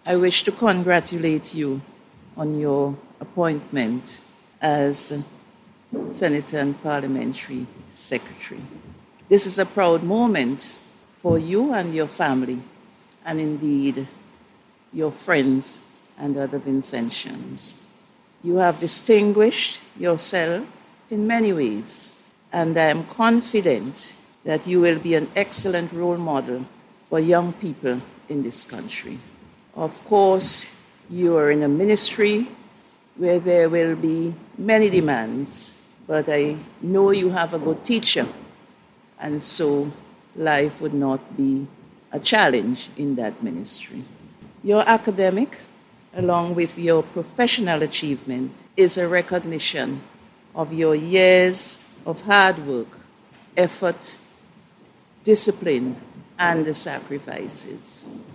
I wish to congratulate you on your appointment as Senator and Parliamentary Secretary. This is a proud moment for you and your family, and indeed your friends and other Vincentians. You have distinguished yourself in many ways, and I am confident that you will be an excellent role model for young people in this country. Of course, you are in a ministry where there will be many demands, but I know you have a good teacher, and so life would not be a challenge in that ministry. Your academic, along with your professional achievement, is a recognition of your years of hard work, effort, discipline, and the sacrifices.